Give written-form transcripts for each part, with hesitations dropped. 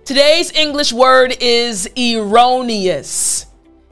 Today's English word is erroneous.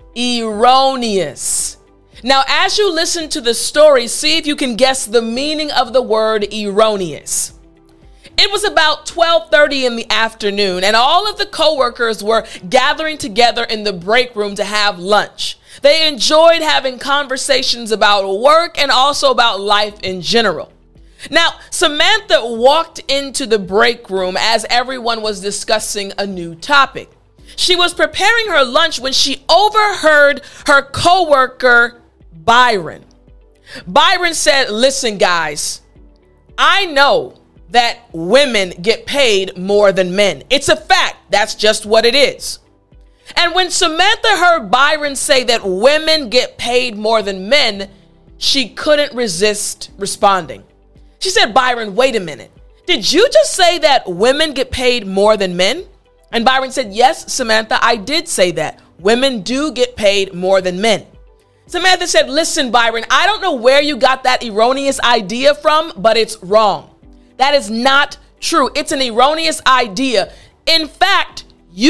Erroneous. Now, as you listen to the story, see if you can guess the meaning of the word erroneous. It was about 12:30 in the afternoon, and all of the coworkers were gathering together in the break room to have lunch. They enjoyed having conversations about work and also about life in general. Now, Samantha walked into the break room as everyone was discussing a new topic. She was preparing her lunch when she overheard her coworker, Byron. Byron said, "Listen, guys, I know that women get paid more than men. It's a fact. That's just what it is." And when Samantha heard Byron say that women get paid more than men, she couldn't resist responding. She said, "Byron, wait a minute. Did you just say that women get paid more than men?" And Byron said, "Yes, Samantha, I did say that. Women do get paid more than men." Samantha said, "Listen, Byron, I don't know where you got that erroneous idea from, but it's wrong. That is not true. It's an erroneous idea. In fact,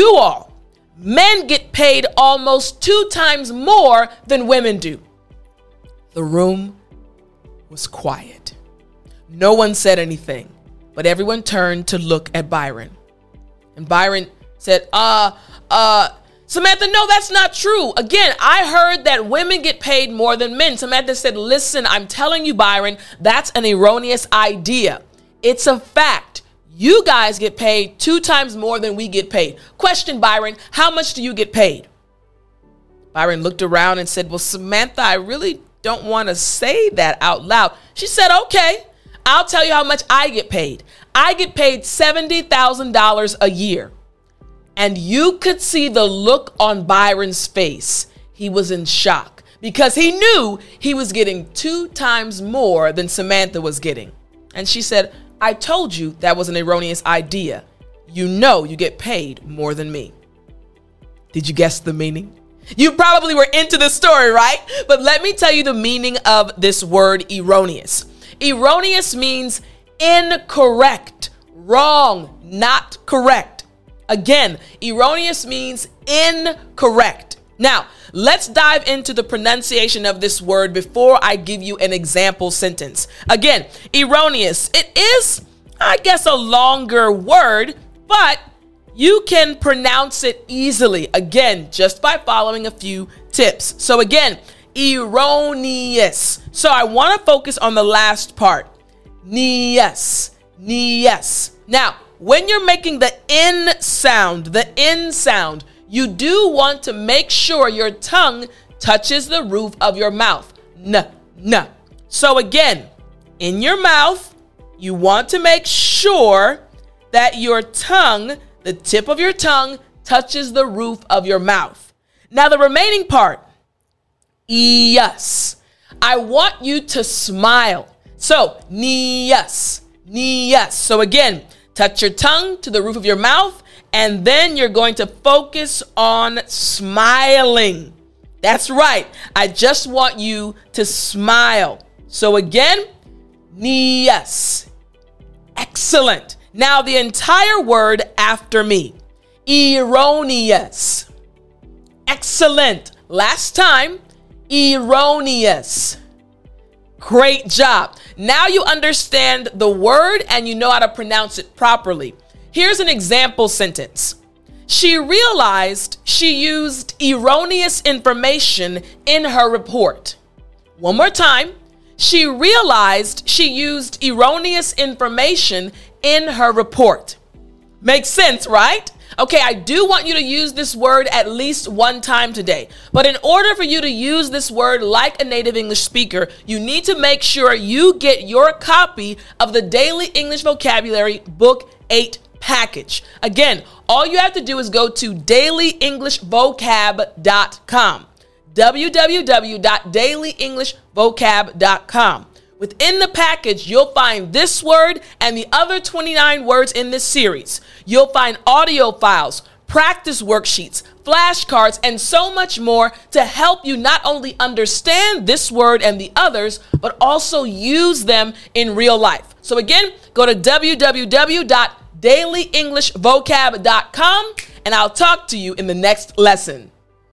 men get paid almost 2 times more than women do." The room was quiet. No one said anything, but everyone turned to look at Byron. And Byron said, Samantha, no, that's not true. Again, I heard that women get paid more than men." Samantha said, "Listen, I'm telling you, Byron, that's an erroneous idea. It's a fact. You guys get paid 2 times more than we get paid. Question, Byron, how much do you get paid?" Byron looked around and said, "Well, Samantha, I really don't want to say that out loud." She said, "Okay, I'll tell you how much I get paid. I get paid $70,000 a year." And you could see the look on Byron's face. He was in shock because he knew he was getting 2 times more than Samantha was getting. And she said, "I told you that was an erroneous idea. You know you get paid more than me." Did you guess the meaning? You probably were into the story, right? But let me tell you the meaning of this word erroneous. Erroneous means incorrect, wrong, not correct. Again, erroneous means incorrect. Now, let's dive into the pronunciation of this word before I give you an example sentence. Again, erroneous. It is, I guess, a longer word, but you can pronounce it easily. Again, just by following a few tips. So again, erroneous. So I want to focus on the last part. Nies. Now, when you're making the N sound, you do want to make sure your tongue touches the roof of your mouth. N. So again, in your mouth, you want to make sure that your tongue, the tip of your tongue, touches the roof of your mouth. Now the remaining part, yes. I want you to smile. So, yes. So again, touch your tongue to the roof of your mouth, and then you're going to focus on smiling. That's right. I just want you to smile. So again, yes. Excellent. Now the entire word after me. Erroneous. Excellent. Last time, erroneous. Great job. Now you understand the word and you know how to pronounce it properly. Here's an example sentence. She realized she used erroneous information in her report. One more time. She realized she used erroneous information in her report. Makes sense, right? Okay, I do want you to use this word at least one time today. But in order for you to use this word like a native English speaker, you need to make sure you get your copy of the Daily English Vocabulary Book 8 package. Again, all you have to do is go to dailyenglishvocab.com. www.dailyenglishvocab.com. Within the package, you'll find this word and the other 29 words in this series. You'll find audio files, practice worksheets, flashcards, and so much more to help you not only understand this word and the others, but also use them in real life. So again, go to www.dailyenglishvocab.com. dailyenglishvocab.com, and I'll talk to you in the next lesson.